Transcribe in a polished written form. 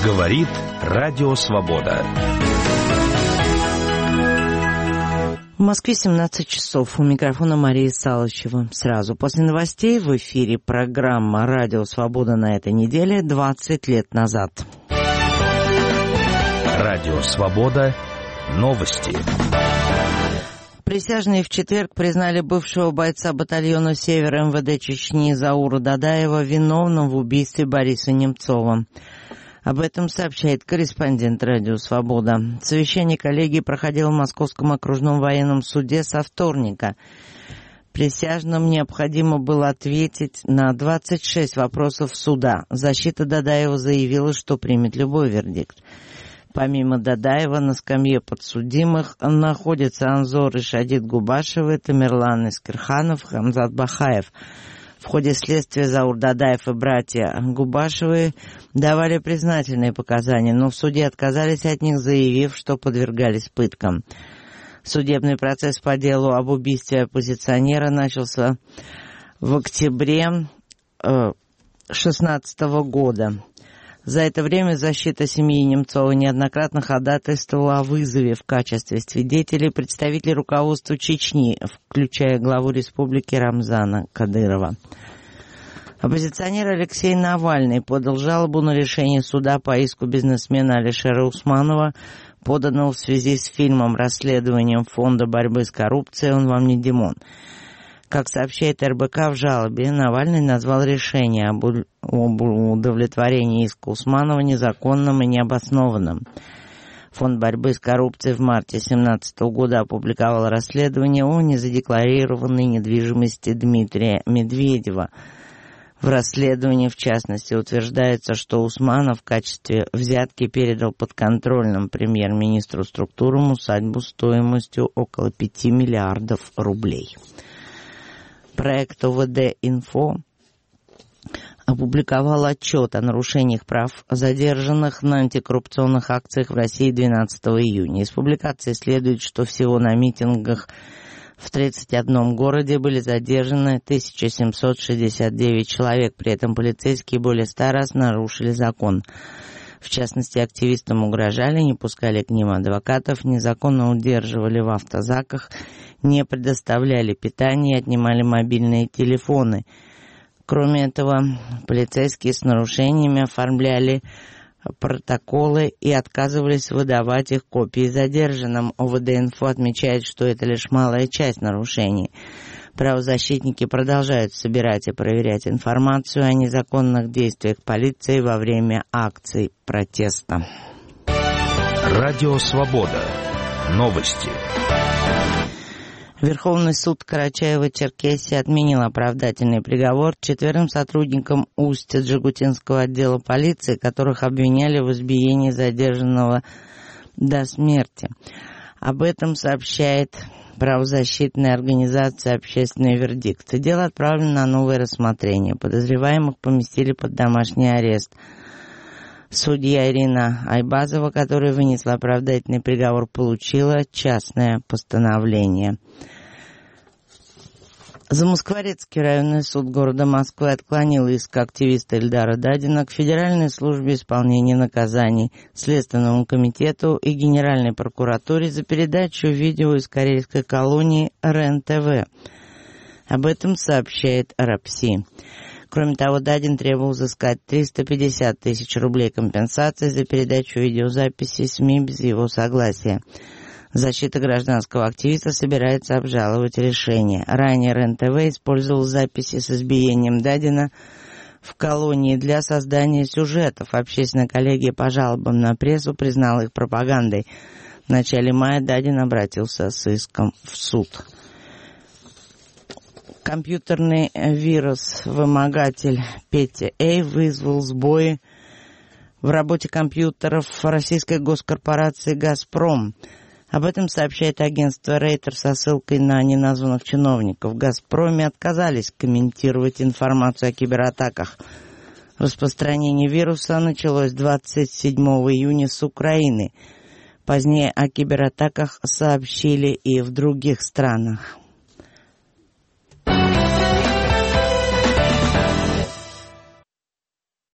Говорит Радио Свобода. В Москве 17 часов. У микрофона Мария Салычева. Сразу после новостей в эфире программа «Радио Свобода» на этой неделе 20 лет назад. Радио Свобода. Новости. Присяжные в четверг признали бывшего бойца батальона «Север» МВД Чечни Заура Дадаева виновным в убийстве Бориса Немцова. Об этом сообщает корреспондент «Радио Свобода». Совещание коллегии проходило в Московском окружном военном суде со вторника. Присяжным необходимо было ответить на 26 вопросов суда. Защита Дадаева заявила, что примет любой вердикт. Помимо Дадаева на скамье подсудимых находятся Анзор Ишадит Губашевы, Тамерлан Искирханов, Хамзат Бахаев. В ходе следствия Заур Дадаев и братья Губашевы давали признательные показания, но в суде отказались от них, заявив, что подвергались пыткам. Судебный процесс по делу об убийстве оппозиционера начался в октябре 2016 года. За это время защита семьи Немцова неоднократно ходатайствовала о вызове в качестве свидетелей представителей руководства Чечни, включая главу республики Рамзана Кадырова. Оппозиционер Алексей Навальный подал жалобу на решение суда по иску бизнесмена Алишера Усманова, поданного в связи с фильмом «Расследованием Фонда борьбы с коррупцией «Он вам не Димон». Как сообщает РБК в жалобе, Навальный назвал решение об удовлетворении иска Усманова незаконным и необоснованным. Фонд борьбы с коррупцией в марте 2017 года опубликовал расследование о незадекларированной недвижимости Дмитрия Медведева. В расследовании, в частности, утверждается, что Усманов в качестве взятки передал подконтрольным премьер-министру структурам усадьбу стоимостью около 5 миллиардов рублей. Проект ОВД-Инфо опубликовал отчет о нарушениях прав задержанных на антикоррупционных акциях в России 12 июня. Из публикации следует, что всего на митингах в 31 городе были задержаны 1769 человек, при этом полицейские более 100 раз нарушили закон. В частности, активистам угрожали, не пускали к ним адвокатов, незаконно удерживали в автозаках, не предоставляли питание и отнимали мобильные телефоны. Кроме этого, полицейские с нарушениями оформляли протоколы и отказывались выдавать их копии задержанным. ОВД-Инфо отмечает, что это лишь малая часть нарушений. Правозащитники продолжают собирать и проверять информацию о незаконных действиях полиции во время акций протеста. Радио Свобода. Новости. Верховный суд Карачаево-Черкесии отменил оправдательный приговор 4 сотрудникам Усть-Джигутинского отдела полиции, которых обвиняли в избиении задержанного до смерти. Об этом сообщает правозащитная организация «Общественный вердикт». Дело отправлено на новое рассмотрение. Подозреваемых поместили под домашний арест. Судья Ирина Айбазова, которая вынесла оправдательный приговор, получила частное постановление. Замоскворецкий районный суд города Москвы отклонил иск активиста Эльдара Дадина к Федеральной службе исполнения наказаний, Следственному комитету и Генеральной прокуратуре за передачу видео из карельской колонии РЕН-ТВ. Об этом сообщает РАПСИ. Кроме того, Дадин требовал взыскать 350 тысяч рублей компенсации за передачу видеозаписи СМИ без его согласия. Защита гражданского активиста собирается обжаловать решение. Ранее РЕН-ТВ использовал записи с избиением Дадина в колонии для создания сюжетов. Общественная коллегия по жалобам на прессу признала их пропагандой. В начале мая Дадин обратился с иском в суд. Компьютерный вирус-вымогатель Петя А вызвал сбои в работе компьютеров российской госкорпорации «Газпром». Об этом сообщает агентство Рейтер со ссылкой на неназванных чиновников. В «Газпроме» отказались комментировать информацию о кибератаках. Распространение вируса началось 27 июня с Украины. Позднее о кибератаках сообщили и в других странах.